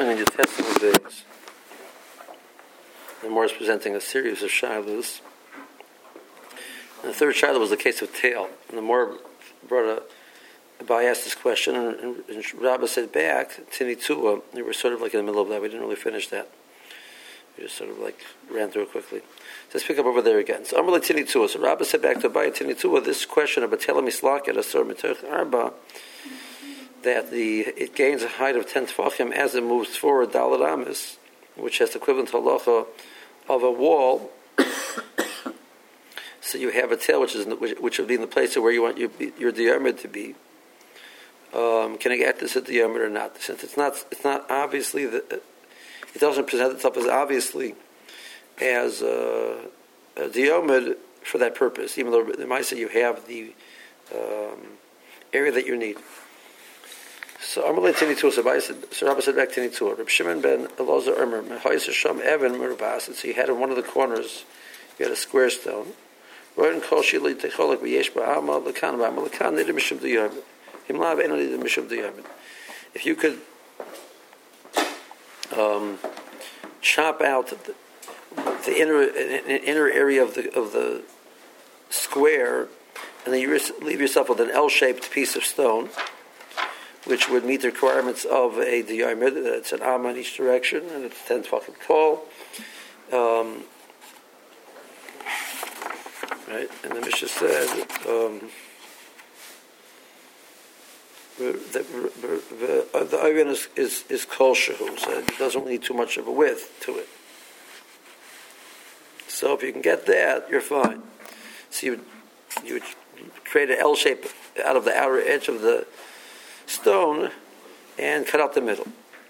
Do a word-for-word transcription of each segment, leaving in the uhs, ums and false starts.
continuing in your testimony days. The Gemara is presenting a series of shilos. And the third shiloh was the case of tail. And the Gemara brought a Abai asked this question, and, and, and Rabbah said back, Tinitua. We were sort of like in the middle of that. We didn't really finish that. We just sort of like ran through it quickly. So let's pick up over there again. So Amr Tinitua. So Rabbah said back to Abai, Tinitua, this question about Tela Mislaket Asur Mitoch Arba, that the it gains a height of ten tefachim as it moves forward, Dalad Amis, which has the equivalent halacha of a wall. So you have a tail, which is which, which would be in the place of where you want your, your diameter to be. Um, can I get this at diameter or not? Since it's not, it's not obviously the, it doesn't present itself as obviously as uh, a diameter for that purpose. Even though they might say you have the um, area that you need. So Amalei Tinitua. So Rabbi said back Tinitua. Reb Shimon ben Elazar Omer Mehayis Sham Evan Mervas. And so you had in one of the corners, you had a square stone. Roin Kol Shili Techolek V'Yesh Ba'Ama L'Kan Ba'Ama L'Kan Nidem Mishum Diyamin. Himlav Eno Nidem Mishum Diyamin. If you could um, chop out the, the inner inner area of the of the square, and then you leave yourself with an L-shaped piece of stone, which would meet the requirements of a diameter. It's an amma in each direction, and it's ten fucking tall. Um, right, and the Mishnah said um, the the, the iron is is, is kol shehu, so it doesn't need too much of a width to it. So if you can get that, you're fine. So you would, you would create an L shape out of the outer edge of the stone and cut out the middle.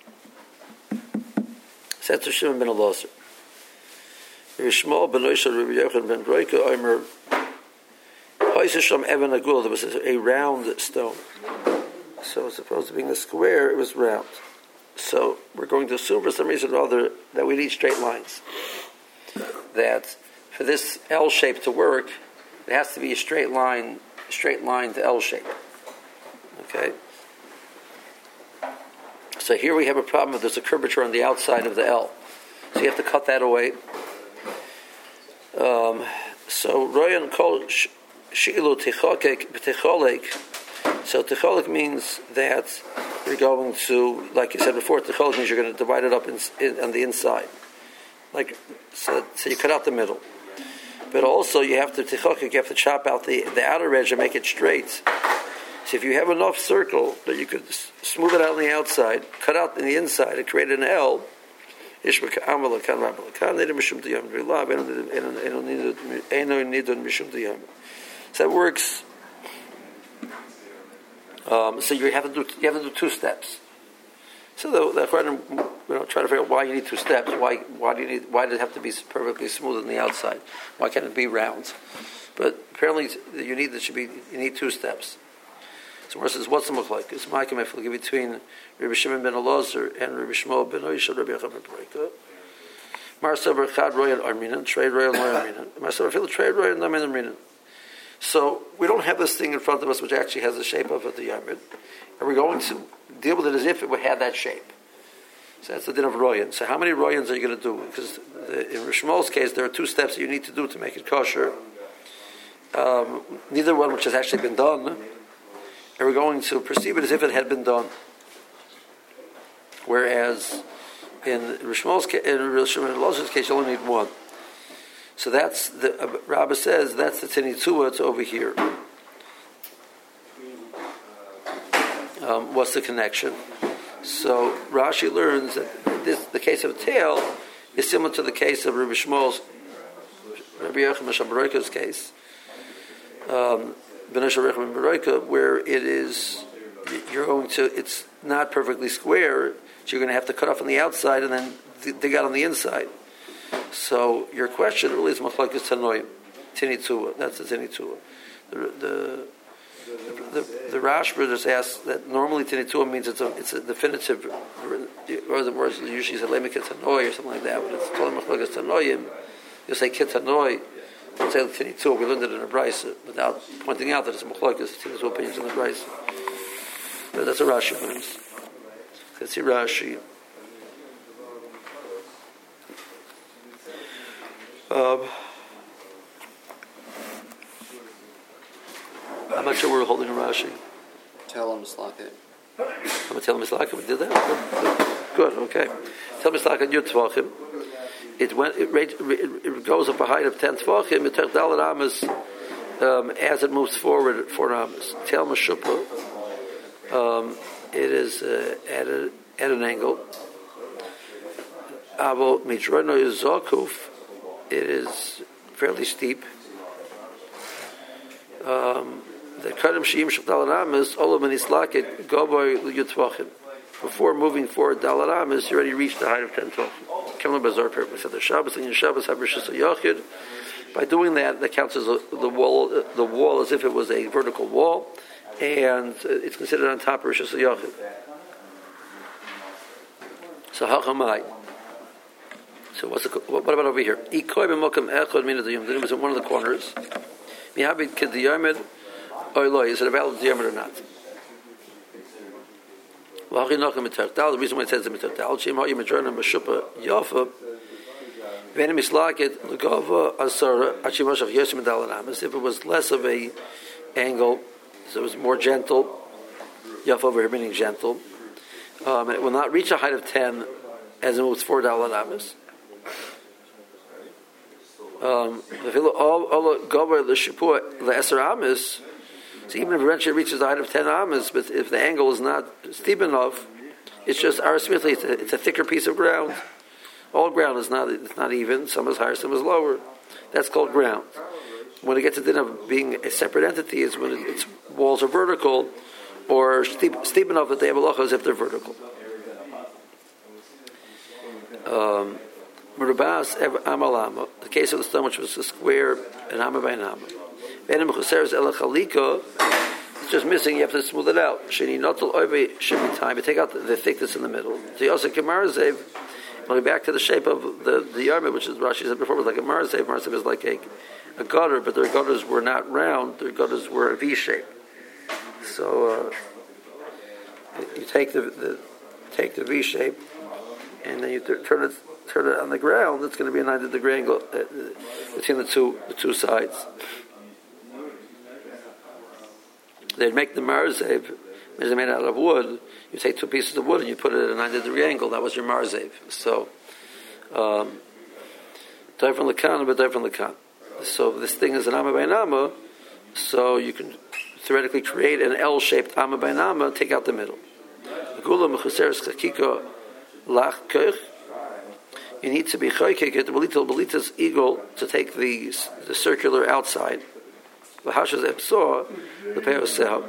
That's Shimon ben Elazar. Rishmal ben Oishad Rabbi Yochanan ben Broika Omer Hoisisham Evan Agul. There was a round stone, so as opposed to being a square, it was round. So we're going to assume for some reason or other that we need straight lines. That for this L shape to work, it has to be a straight line, straight line to L shape. Okay. So here we have a problem if there's a curvature on the outside of the L. So you have to cut that away. Um, so Royan called Shi'ilu Techolek Techolek. So Techolek means that you're going to, like you said before, Techolek means you're going to divide it up in, in, on the inside. Like so, so you cut out the middle. But also you have to Techolek, you have to chop out the, the outer edge and make it straight. So if you have enough circle that you could smooth it out on the outside, cut out in the inside, and create an L, so that works. Um, so you have to do you have to do two steps. So the, the Quran, you know, try to figure out why you need two steps. Why why do you need why does it have to be perfectly smooth on the outside? Why can't it be round? But apparently you need that should be you need two steps. So where it says, what's the machlokes? It's Ma'akim Eflagi between Rabbi Shimon ben Elazar and Rabbi Shmuel ben Oishad Rabbi Yochanan ben Broika. Mar Sabar Chad Royan Arminan, Trade Royan Arminan. Mar Sabar Fil Trade Royan Arminan. So we don't have this thing in front of us which actually has the shape of a diamond, and we're going to deal with it as if it would have that shape. So that's the din of Royan. So how many Royans are you going to do? Because the, in Rishmol's case, there are two steps that you need to do to make it kosher. Um, neither one which has actually been done. And we're going to perceive it as if it had been done. Whereas in Rishmol's case, in Rishmol's case, you only need one. So that's the uh, Rabbah says that's the Tinitua. It's over here. Um, what's the connection? So Rashi learns that this, the case of tail is similar to the case of Rabbi Shmuel's, Rabbi Yochanan ben Broika's case. Um, where it is, you're going to, it's not perfectly square, so you're going to have to cut off on the outside and then dig out on the inside. So your question really is machlokes tanoim, Tinitua. That's the Tinitua. The the the, the, the Rashba just asks that normally Tinitua means it's a it's a definitive, or the words usually say lemik tanoi or something like that, but it's totally machlokes tanoim. You say kitanoi. Don't say Tinitua. We learned it in a brayso without pointing out that it's a machlokes. Tinitua opinions in the brayso. But that's a Rashi learns. Let's see Rashi. Um, I'm not sure we're holding a Rashi. Tell him Slaka. I'm going to tell him Slaka. We did that. Good. Good. Okay. Tell him Slaka Yud Tvachim. It went. It, it, it goes up a height of ten Tvachim. It took Dalet Amas um, as it moves forward four Amas. Tell Meshupah. Um, it is uh, at a, at an angle. Avo Midrono is Zakuf. It is fairly steep. Um, the Kadam Shiyim Shal Amas Olam Anislaket Goboy Yutvachim. Before moving forward, Dalet Amas, you already reached the height of ten Tvachim. Kemla Bazar purpose. The Shabbos and your Shabbos have Rishus Yachid. By doing that, that counts as a, the wall. The wall as if it was a vertical wall, and it's considered on top of Rishus Yachid. So Hachamai. So what's the, what about over here? Ikoy b'mokam echad min adiyum. It was in one of the corners. Mihabit k'diyamed oiloi. Is it a valid diyamid or not? The reason why it says the mitzvah shem ha'yim adrona mashupa yafa v'enim islaket l'gava asara achimashach yosim dalet amas. If it was less of a angle, so it was more gentle. Yafa over here meaning gentle, um, and it will not reach a height of ten as it moves four dalet amas. Um, so even if eventually it reaches the height of ten amas, but if the angle is not steep enough, it's just arithmetically it's, it's a thicker piece of ground. All ground is not it's not even. Some is higher, some is lower. That's called ground. When it gets to the din of being a separate entity, is when it, its walls are vertical or steep, steep enough that they have halachas if they're vertical. Um, the case of the stone which was a square, an amma by an amma. It's just missing, you have to smooth it out. Sheni notel oive should be time. You take out the, the thickness in the middle. So you also can marzev, going back to the shape of the, the yarmid, which is Rashi said before, was like a marzev. Marzev is like a, a gutter, but their gutters were not round, their gutters were a V shape. So uh, you take the, the take the V shape, and then you t- turn it turn it on the ground. It's going to be a ninety degree angle uh, between the two the two sides. They'd make the marzev, which is made out of wood. You take two pieces of wood and you put it at a ninety degree angle. That was your marzev. So, um, dive from the kan, but dive from the kan. So this thing is an amma by nama. So you can theoretically create an L-shaped amma by nama. Take out the middle. You need to be choykek the belita belita's eagle to take the the circular outside. The hashas epsor the peosel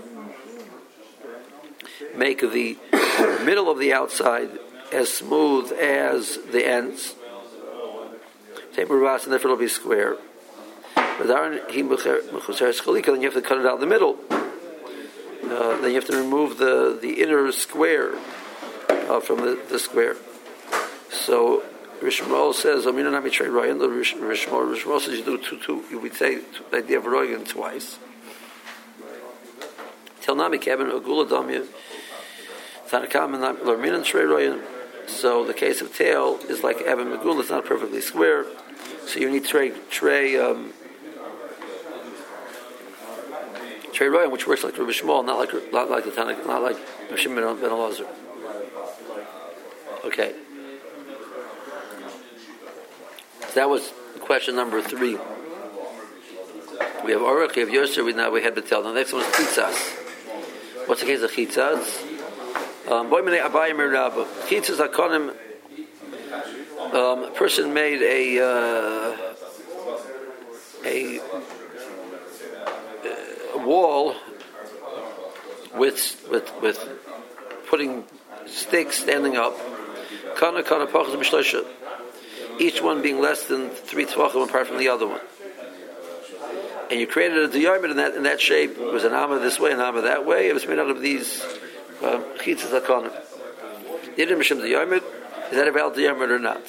make the middle of the outside as smooth as the ends. Take ravas and therefore it'll be square. But then you have to cut it out in the middle. Uh, then you have to remove the, the inner square uh, from the, the square. So Rishmael says, "Amina nami trei royan." The Rishmael Rishmael says you do two two. You would say the idea of royan twice. Tel nami kevin agula damya. Tanakam and lorminan trei royan. So the case of tail is like Evan Magula. It's not perfectly square. So you need tray tray um, tray royan, which works like Rabbi Shmuel, not like not like the Tanakh, not like Shimon ben Elazar. Okay. That was question number three. We have Orach, we have Yosher, we now we had Betel. The next one is Chitzas. What's the case of Chitzas? Boy minei abayim merabah. Chitzas hakonim. Um, a person made a uh, a, a wall with with with putting sticks standing up. Kana kana pachas b'shloisha. Each one being less than three tvachim apart from the other one. And you created a diyarmid in that in that shape. It was an amma this way, an amma that way. It was made out of these chitzas hakonim. Yidin b'shem diyarmid. Is that a valid diyarmid or not?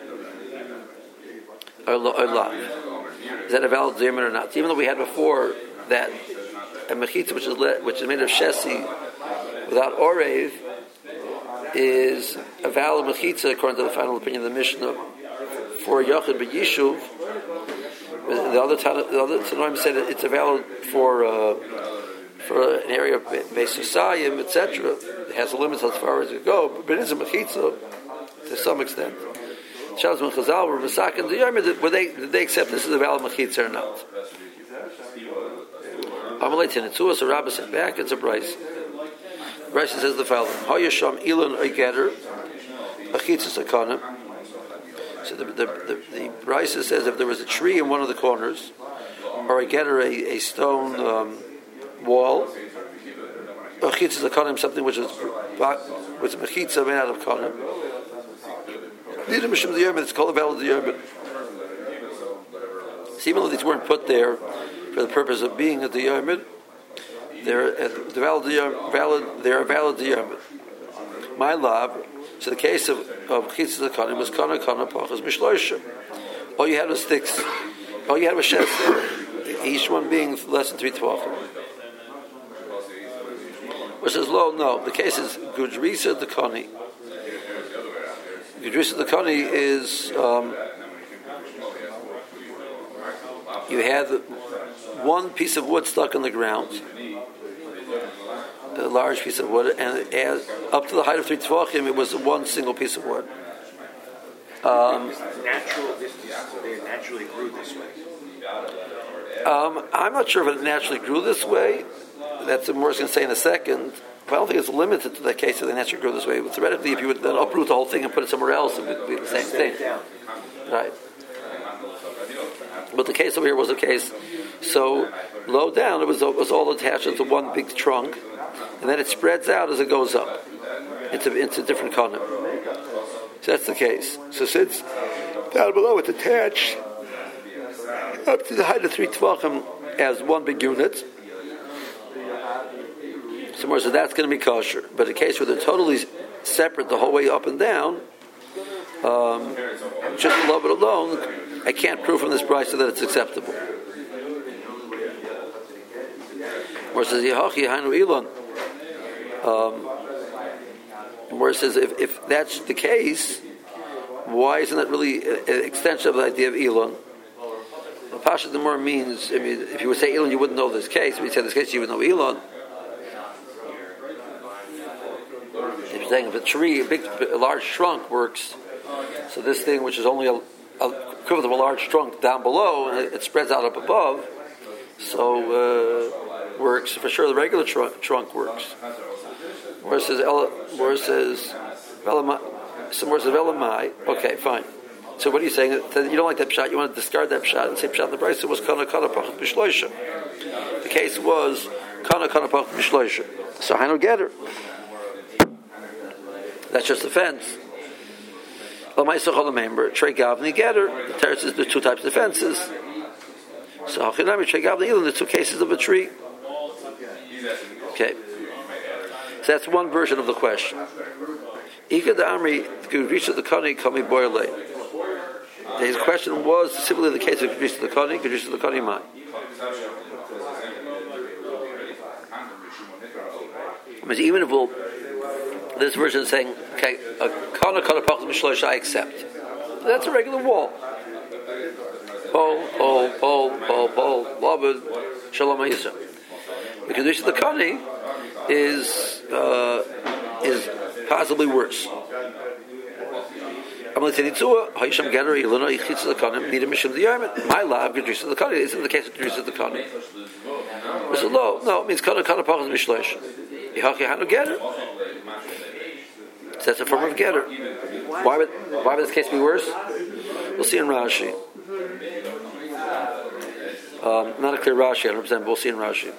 Or, or la? Is that a valid diyarmid or not? Even though we had before that a mechitza which is le, which is made of shesi without orev is a valid mechitza according to the final opinion of the Mishnah for Yachid B'Yishuv. The other the other Tanoim said it's valid for uh, for an area of Beis Yisayim, et cetera. It has limits as far as it goes, but it is a mechitza to some extent. Shabbos and Chazal were Masak and the Yom. Were they did they accept this as a valid mechitza or not? Amalei Tinetzuah. So Rabbah said back. It's a Bryce. Bryce says the following: Hayasham Elon Oigeter Mechitza Sakana. So the the the, the Bryce says if there was a tree in one of the corners, or a getter a, a stone um, wall, mechitza zakanim, something which is was mechitza made out of kanim. It's called a valid diyarmid. So even though these weren't put there for the purpose of being a diyarmid, they're the valid valid they're a valid diyarmid. My lab. So the case of of mechitza zakanim was kana kana pachas mishloisha. All you had was sticks. All you had was sheds. Each one being less than three tvachim. Which says, "Lo, no." The case is Gudrisa Dekani. Gudrisa Dekani is um, you had one piece of wood stuck in the ground, a large piece of wood, and as, up to the height of three tvachim, it was one single piece of wood. Um, natural, this, they naturally grew this way. Um, I'm not sure if it naturally grew this way. That's what Morris going to say in a second. But I don't think it's limited to the case that they naturally grew this way. But theoretically, if you would then uproot the whole thing and put it somewhere else, it would be the same thing. Right. But the case over here was a case. So low down, it was, it was all attached into one big trunk, and then it spreads out as it goes up into into different konim. So that's the case. So since down below it's attached up to the height of three tvachim as one big unit, so so that's going to be kosher. But a case where they're totally separate the whole way up and down, um, just love it alone, I can't prove from this price that it's acceptable. Where it says Yehachi Hainu Elon. Um, where it says if, if that's the case, why isn't that really an extension of the idea of Elon? The Pasha the more means, I mean, if you would say Elon, you wouldn't know this case. If you say this case, you would know Elon. If you're saying if a tree, a big, a large trunk works, so this thing, which is only a, a equivalent of a large trunk down below, and it, it spreads out up above, so uh, works. For sure, the regular trunk, trunk works. Where it says, where it says, somewhere it says Elamai. Okay, fine. So what are you saying? You don't like that pshat. You want to discard that pshat and say pshat in the Brisa was kana kana pachas b'shloisha. The case was kana kana pachas b'shloisha. So I don't get it. That's just a fence. L'maisa chol member trei gavni getter. The teretz is the two types of fences. So hachinami trei gavni ilan, the two cases of a tree. Okay. So that's one version of the question. Ika da amri gudrisha the kani kami boile. His question was simply the case of gudrisha the kani, gudrisha the kani mai. I mean, even if we'll, this version is saying, okay, a kana kana pachas mishlosh I accept. That's a regular wall. Pole, pole, pole, pole, pole, labud, shalom ha'yisra. The gudrisha the kani is uh, is possibly worse. My lab, Gedrisa the Kani, isn't the case of Gedrisa the Kani. So no, no, it means Kana Kana Pachas Mishlesh. Yehaki Hanu Getter. So that's a form of Getter. Why would why would this case be worse? We'll see in Rashi. Um, not a clear Rashi, I don't understand, but we'll see in Rashi.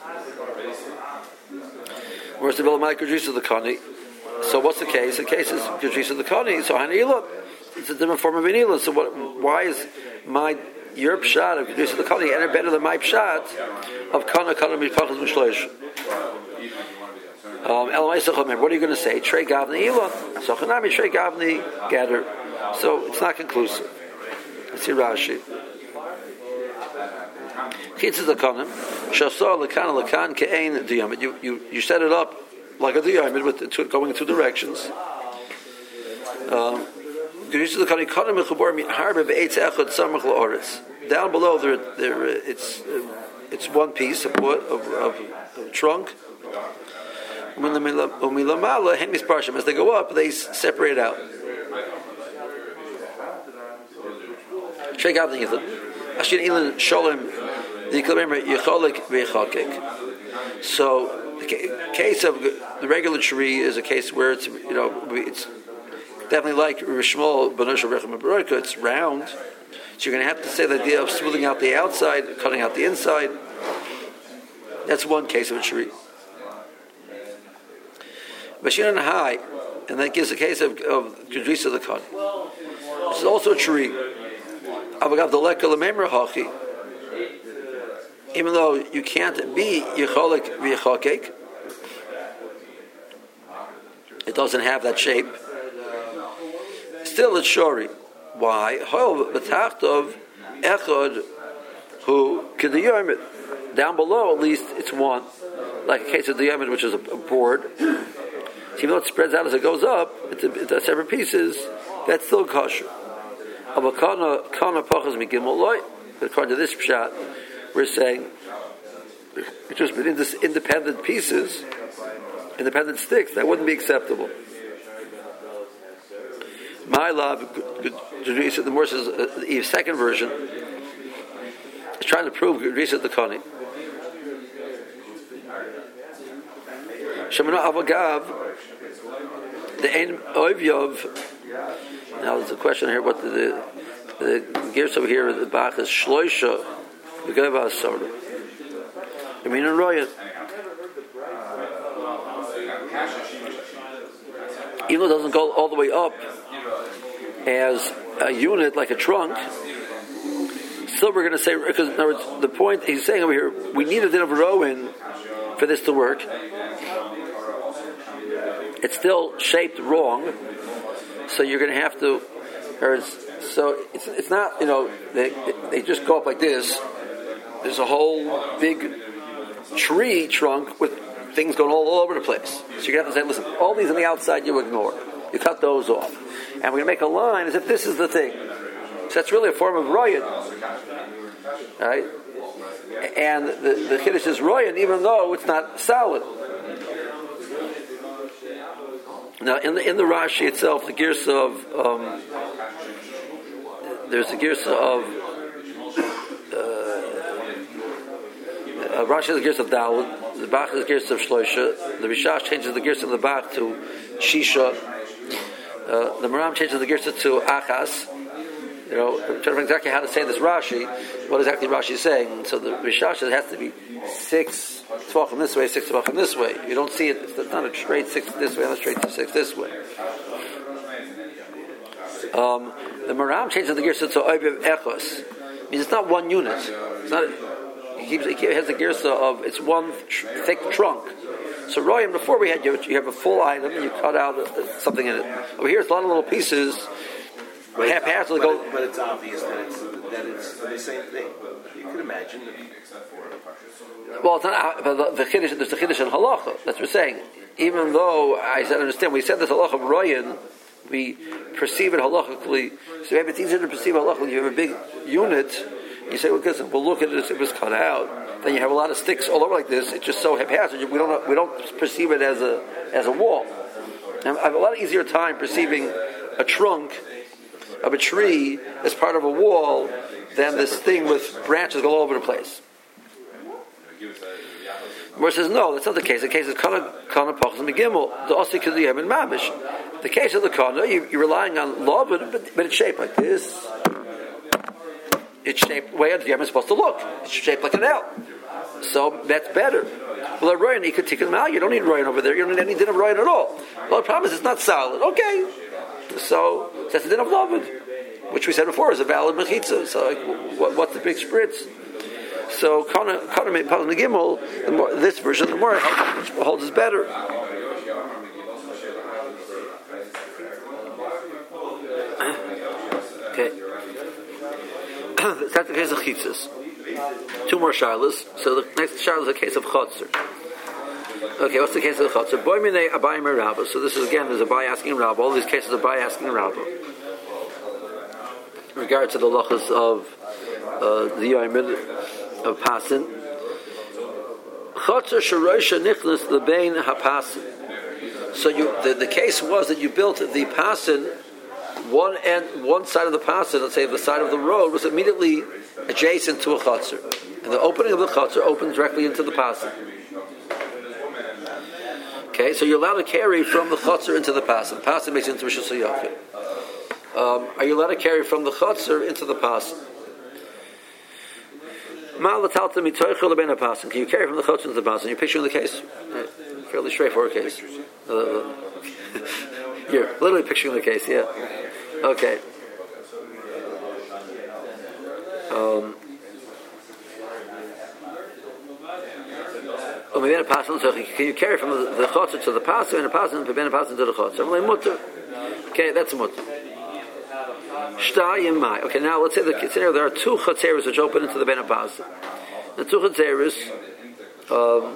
Where's the Vilamai Gedrisa the Kani? So what's the case? The case is Gedrisa the Kani. So Hanila. It's a different form of anila. So what, why is my your pshat of Gedusha the Kani any better than my pshat of Kana Kana Mishpachas Mishloish? Um, what are you going to say? Trei Gavni Elon. So Chanami Trei Gavni Gather. So it's not conclusive. Let's see Rashi. Chitzah the Kanim. Shasah Lekan Lekan Ke'ein Diyamid. You you you set it up like a Diyamid with two, going in two directions. Um, Down below, there, there, it's it's one piece of wood of, of, of trunk. As they go up, they separate out. Check out the So the case of the regular tree is a case where it's you know it's definitely like Rishmol Banosh Rechem Baroika. It's round, so you're going to have to say the idea of smoothing out the outside, cutting out the inside. That's one case of a tree. Bashinan High, and that gives a case of of Kedrisa the Khan. This is also a tree. Avagav Daleka Lememra Hachi. Even though you can't be Yecholik V'Yechokek, it doesn't have that shape. Still, it's shori. Why? However, b'tachtov echad who kediyomid. Down below, at least, it's one. Like a case of the yomid, which is a, a board. So even though it spreads out as it goes up into, into separate pieces, that's still kosher. According to this pshat, we're saying it's just within this independent pieces, independent sticks, that wouldn't be acceptable. My love, the more says the second version is trying to prove Gedrisa the Kani. Shemana Avagav, the Ein Oivyov. Now there's a question here. What the the, the gears over here? The Bach is Shloisha. The Geva Asara. I mean, in Royan. Even though it doesn't go all the way up as a unit, like a trunk, still we're going to say, because in other words, the point he's saying over here, we need a din of Rowan for this to work. It's still shaped wrong, so you're going to have to, or it's, so it's it's not, you know, they, they just go up like this. There's a whole big tree trunk with things going all, all over the place. So you're going to have to say, listen, all these on the outside you ignore. You cut those off. And we're going to make a line as if this is the thing. So that's really a form of royan. Right? And the, the Kiddush is royan, even though it's not solid. Now, in the in the Rashi itself, the Girsa of, um, there's the Girsa of, Uh, Rashi is the Girsa of Dalud, the Bach is the Girsa of Shloisha, the Rishash changes the Girsa of the Bach to Shisha, uh, the Maram changes the Girsa to Achas. You know, I'm trying to remember exactly how to say this Rashi, what exactly Rashi is saying. So the Rishash has to be six tvachim this way, six tvachim this way. You don't see it, it's not a straight six this way, not a straight six this way. Um, the Maram changes the Girsa to Oibiv Echos. It means it's not one unit. It's not. He keeps. He has the girsa of it's one tr- thick trunk. So Royan, before we had you, you have a full item and you cut out uh, something in it. Over here, it's a lot of little pieces. But haphazardly but, go. it, but it's obvious that it's that it's the same thing. You can imagine. Well, it's not. But the, the chiddush, there's the chiddush in halacha. That's what we're saying. Even though I said, understand, we said this halacha of Royan, we perceive it halachically. So maybe it's easier to perceive halachically. You have a big unit. You say, well, listen, we'll look at it. It was cut out. Then you have a lot of sticks all over like this. It's just so haphazard. We don't we don't perceive it as a as a wall. And I have a lot easier time perceiving a trunk of a tree as part of a wall than this thing with branches all over the place. Where says no, that's not the case. The case is kana kana pachas megimel. The osi kediyem and mamish. The case of the kana, you, you're relying on law, but, but but it's shaped like this. It's shaped the way a diamond is supposed to look. It's shaped like an L. So that's better. Well, a royan, you could take them out. You don't need royan over there. You don't need any din of royan at all. Well, the problem is it's not solid. Okay. So that's the din of Lavid, which we said before is a valid mechitza. So like, what, what's the big spritz? So Kana Kana Pazim Gimel, this version of the Gemara holds is better. Okay. That's the case of chitzas. Two more shilas. So the next shilah is a case of chotzer. Okay, what's the case of the chotzer? Boy minei abayim Rabba. So this is again, there's a Abai asking Rabba. All these cases are Abai asking Rabba. in regard to the lachas of uh, the Yomid of Pasin. Chotzer Sharoisha Nichnas Lebein HaPasin. So you, the, the case was that you built the Pasin, one end, one side of the Pasin, let's say the side of the road, was immediately adjacent to a Chotzer. And the opening of the Chotzer opened directly into the Pasin. Okay, so you're allowed to carry from the Chotzer into the Pasin. The Pasin makes it into Rishus HaYachid. Um, are you allowed to carry from the Chotzer into the Pasin? Can you carry from the Chotzer into the Pasin? You're picturing the case? Right. Fairly straightforward case. Uh, you're literally picturing the case, yeah. Okay. Um, can you carry from the, the Chotzer to the Pasin and the Pasin and the Pasin to the Chotzer? Okay, that's a mutter. Okay, now let's say the scenario there are two Chotzeres which open into the Ben Pasin. The two Chotzeres. Um,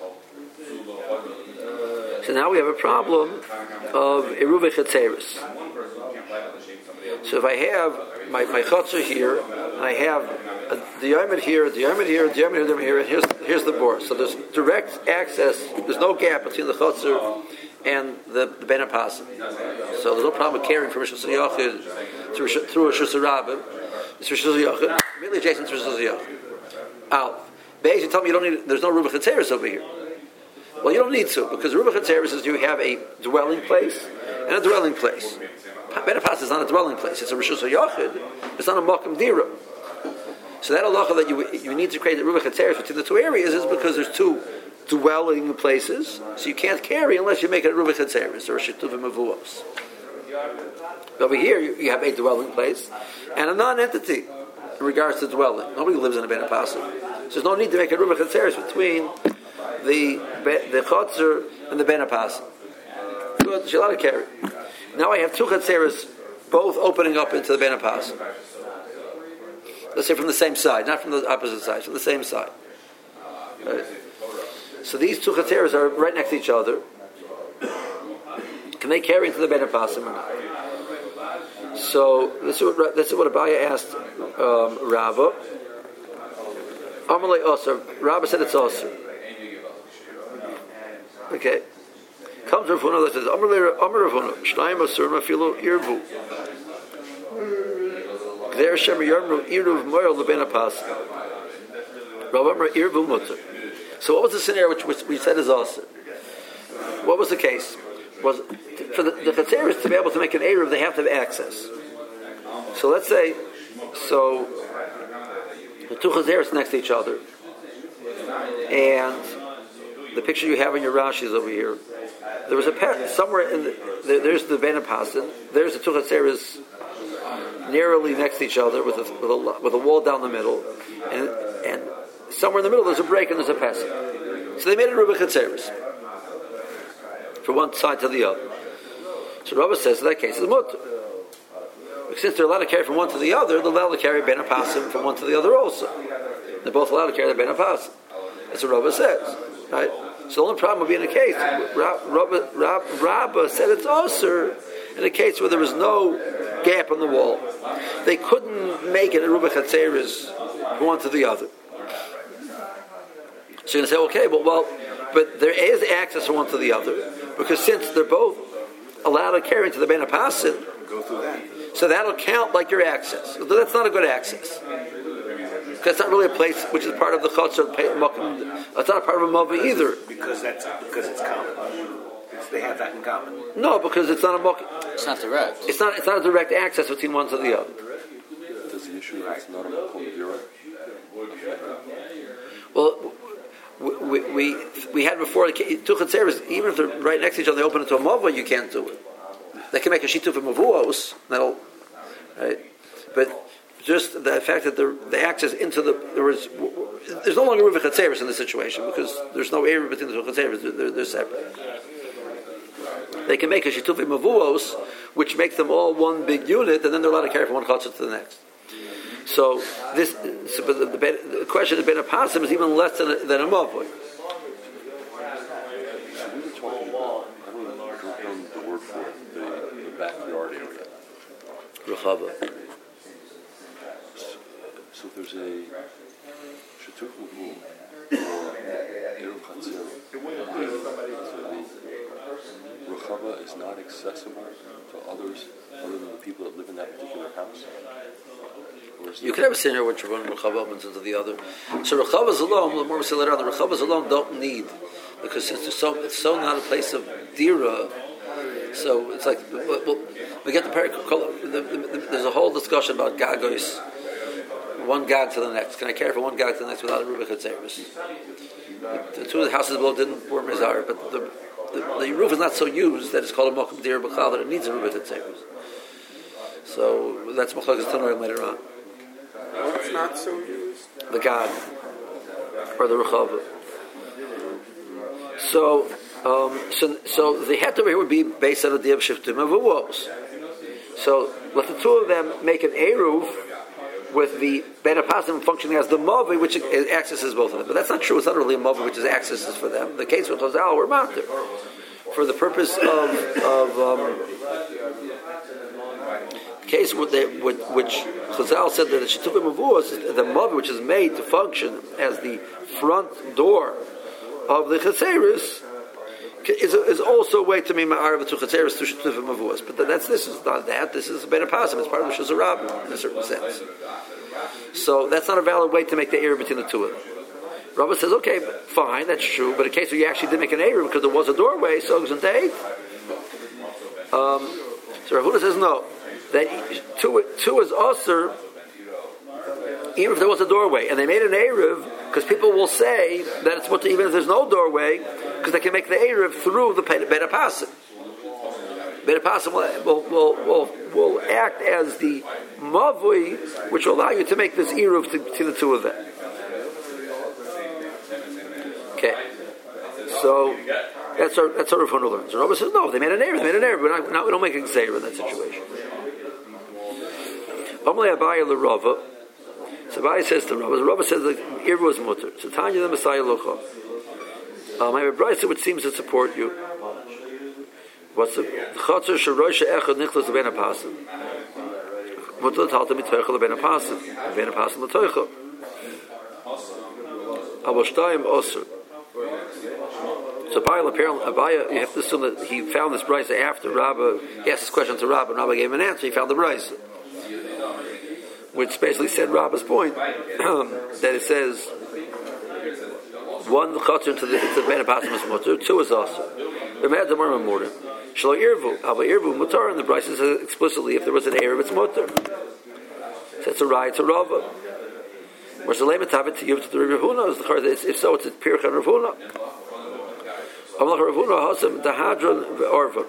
so now we have a problem of Eruv Chatzeres. So if I have my, my Chotzer here, and I have a, the Yomid here, the Yomid here, the Yomid here, the Yomid here, and here's, here's the bor. So there's direct access, there's no gap between the Chotzer and the, the Ben Pasin. So there's no problem with carrying from Rishus HaYachid through, through a Rishus HaRabim. It's Rishus HaYachid, immediately adjacent to Rishus HaYachid. Al. Basically, tell me you don't need, there's no Ruba Chatzeres over here. Well, you don't need to, because Ruba Chatzeres is you have a dwelling place and a dwelling place. Ben Pasin is not a dwelling place, it's a Rishus HaYachid, it's not a Mokum Dira. So that halacha that you you need to create the Ruba Chatzeres between the two areas is because there's two dwelling places, so you can't carry unless you make it a Ruba Chatzeres or a Shetuvim Avuos. Over here, you, you have a dwelling place and a non-entity in regards to dwelling. Nobody lives in a Ben Pasin. So there's no need to make a Ruba Chatzeres between the the Chotzer and the Ben Pasin. Good, you're allowed to carry. Now I have two Chatzeres both opening up into the Ben Pasin. Let's say from the same side, not from the opposite side, from the same side. Right. So these two Chatzeres are right next to each other. Can they carry into the Ben Pasin or not? So this is what, this is what Abaya asked um, Rava. Amalei Osir. Rava said it's Osir. Okay. Comes Rav Huna that says Amalei Amar Rav Huna Shnayim Osir Mafilu Irvu. There Shem Yarmu Iruv Moyel LeBen Pasin. Rav Amar Irvu Mutter. So what was the scenario which, which we said is Osir? What was the case? Was for the, the Chatzeres to be able to make an Eruv, they have to have access. So let's say, so the two Chatzeres next to each other, and the picture you have in your Rashi is over here. There was a pet somewhere in the, there, there's the Ben Pasin, there's the two Chatzeres narrowly next to each other with a, with a with a wall down the middle, and and somewhere in the middle there's a break and there's a Pesach. So they made a Ruba Chatzeres from one side to the other. So Rava says in that case it's mutter. Since they're allowed to carry from one to the other, they're allowed to carry Ben Pasin from one to the other also. They're both allowed to carry the Ben Pasin. That's what Rava says, right? So the only problem would be in a case Rava, Rava, Rava said it's osir in a case where there was no gap on the wall. They couldn't make it a Ruba Chatzeres from one to the other. So you're going to say, okay, but well, but there is access from one to the other because since they're both allowed to carry into the Ben Pasin, go through that. So that'll count like your access. So that's not a good access. That's not really a place which is part of the Chotzer. It's not a part of a Mova either. Because that's because it's common. It's, they have that in common. No, because it's not a Mova. It's not direct. It's not. It's not a direct access between one to the other. Does the issue right. It's not a Mokum Dira? Well, we we we had before two Chatzeres. Even if they're right next to each other, they open into a Mova. You can't do it. They can make a shituf of mavuos. That'll, right? But just the fact that the, the access into the there was there's no longer Ruva Chatzeres in this situation because there's no area between the two Chatzeres. They're, they're separate. They can make a shituf of mavuos, which makes them all one big unit, and then they're allowed to carry from one Chatzer to the next. So this, so, but the, the, the question of Ben Pasim is even less than a, than a mavui. Backyard area. Rechava. So if there's a Shetuk Mavul or Eruv Chatzir, the Rechava is not accessible to others other than the people that live in that particular house? You could have a scenario which one Rechava opens into the other. So Rechavas alone, the more we say later on, the Rechavas alone don't need, because it's so, it's so not a place of Dira. So it's like, well, we get the parak. There's a whole discussion about Gagos, one Gag to the next. Can I carry from one Gag to the next without a Rubik Chatzeris? The two of the houses below didn't were Mizar, but the, the, the roof is not so used that it's called a Mokum Dira B'chal that it needs a Rubik Chatzeris. So that's Machlokes Tanoim later on. What's not so used? The Gag or the Rechava. So, um, so, so the head over here would be based on the Diab Shiftim of walls. So, let the two of them make an Eruv with the Ben Apasim functioning as the Mavi, which accesses both of them. But that's not true. It's not really a Mavi which is accesses for them. The case with Chazal were Matir. For the purpose of, of um, the case with the, with, which Chazal said that she took a Mavus, the Mavi which is made to function as the front door of the Chatzeris, is, is also a way to me ma'arav to Chatzeris to Shetuf Mavus. But that's, this is not that. This is Ben Apasim. It's part of the Shazarab in a certain sense. So that's not a valid way to make the area between the two of them. Rabbi says, okay, fine, that's true, but in case where you actually did make an area because there was a doorway, so isn't eight. Um, so Rav Huda says no. That two, two is usher, even if there was a doorway, and they made an Eruv, because people will say that it's mutter even if there's no doorway, because they can make the Eruv through the Bet Apasim. Bet Apasim will, will, will, will act as the Mavui, which will allow you to make this Eruv to, to the two of them. Okay. So, that's our, that's our Rav Huna learns. And Rabbi says, no, they made an Eruv, they made an Eruv, we're not, not, we don't make a Gzeira in that situation. Amalei Abaye l'Rava. So Abaye says to Rava, Rava says the Eruv was mutter. So Tanya the Messiah locha. Um, I have a brayso which seems to support you. What's the Chatzar Sharoisha Echad Nichlas Ben Apasim? Mutter Talta Mitoicha Ben Apasim. Ben Apasim Mitoicha. Aboshtayim Osir. So Abaye apparently Abaye, you have to assume that he found this brayso after Rabba. He asked this question to Rabba, and Rabba gave him an answer. He found the brayso, which basically said Rabba's point, that it says one chatzar into the into the Ben Apasim is mutter, two is also. The mad the more mortar. Shlo irvu, ava irvu mutar, and the Bryce says explicitly if there was an erev it's mutter. So it's a right to Rava. Whereas the layman tabit to give to the Rav Huna is the char. If so, it's a pircha Rav Huna. Amalach Rav Huna hasam dahadron ve'orva.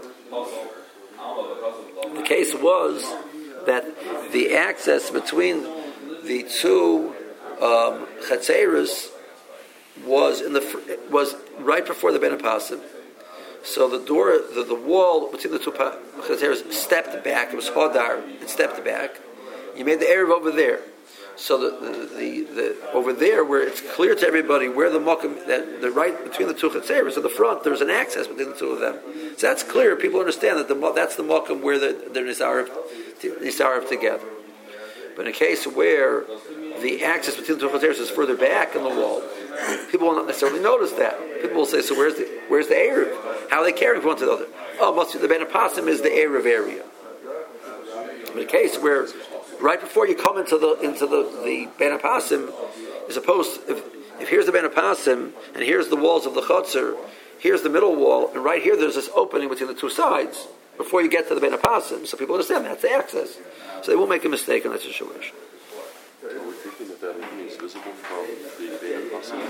The case was that the access between the two um, chatzeros was in the was right before the Ben Apasim. So the door, the, the wall between the two chatzeros stepped back. It was hodar. It stepped back. You made the erev over there. So the the, the the over there where it's clear to everybody where the makom that the right between the two chatzeros in the front there's an access between the two of them. So that's clear. People understand that the that's the makom where the the nisarav nisarav together. But in a case where the access between the two chatzeros is further back in the wall, people will not necessarily notice that. People will say, "So where's the where's the erev? How are they carrying from one to the other?" Oh, must be the Ben Apasim is the erev area. But in a case where right before you come into the into the, the Ben Apasim, as opposed if if here's the Ben Apasim and here's the walls of the Chotzer, here's the middle wall, and right here there's this opening between the two sides before you get to the Ben Apasim. So people understand that's the access. So they won't make a mistake in that situation. Are we thinking that that opening is visible from the Ben Apasim?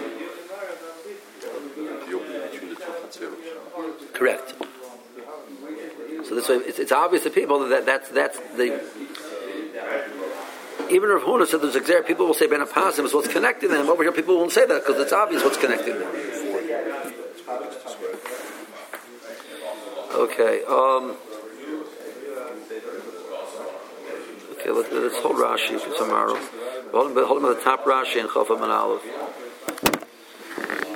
The opening between the two Chatzeros? Correct. So this way, it's, it's obvious to people that that's that's the. Even Rav Huna said there's exact people will say Ben Apasim is what's connecting them. Over here, people won't say that because it's obvious what's connecting them. Okay. Um, okay. Let's, let's hold Rashi for tomorrow. Hold him, hold him at the top Rashi and Chafam and Aleph.